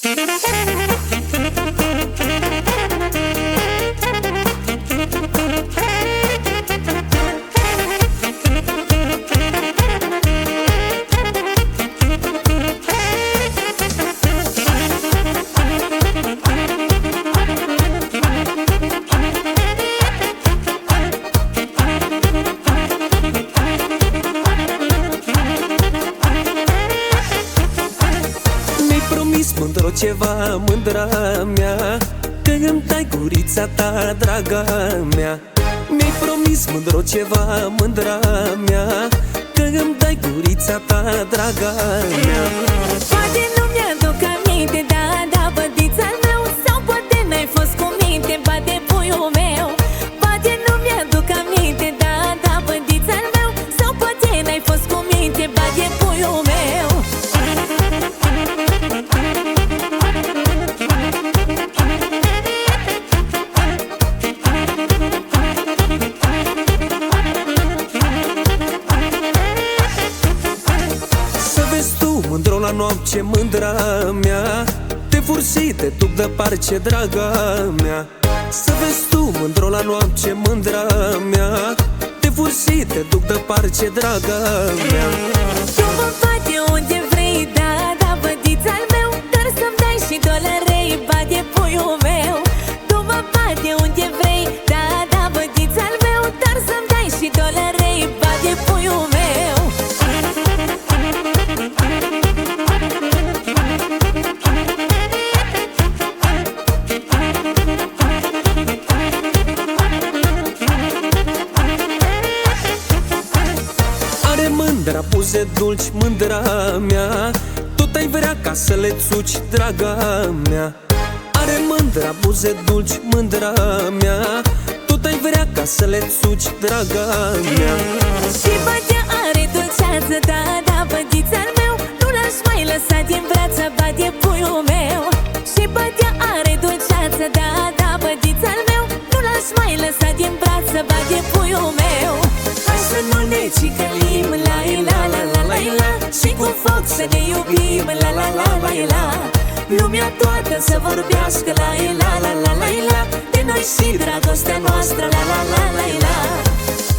Mândro ceva, mândra mea, că îmi dai gurița ta, draga mea. Mi-ai promis, mândro ceva, mândra mea, că îmi dai gurița ta, draga mea. Poate nu mi-aduc aminte, da, bădița-l meu, sau poate n-ai fost cu minte, bate puiul meu. Poate nu mi-aduc aminte, da, bădița-l meu, sau poate n-ai fost cu minte, bate puiul meu. Mândro la noapte, mândra mea, te fursi, te duc de parce, draga mea. Să vezi tu, mândro la noapte, mândra mea, te fursi, te duc de parce, draga mea. Tu mă bate unde vrei, da, bădița-l meu, dar să-mi dai și $2, bate puiul meu. Tu mă bate unde vrei, da, bădița-l meu, dar să-mi dai și $2, bate puiul meu. Mândra, buze dulci, mândra mea, tot ai vrea ca să le țuci, draga mea. Are mândra, buze dulci, mândra mea, tot ai vrea ca să le țuci, draga mea. Și bătea are dulceață, da, bădița-l meu, nu l-aș mai lăsa din brață, bate puiul meu. Și bătea are dulceață, da, bădița-l meu, nu l-aș mai lăsa din brață, bate puiul meu. Hai să nu ne cicălim, la, și cu foc să ne iubim, la. Lumea toată să vorbească, la, de noi și dragostea noastră, la.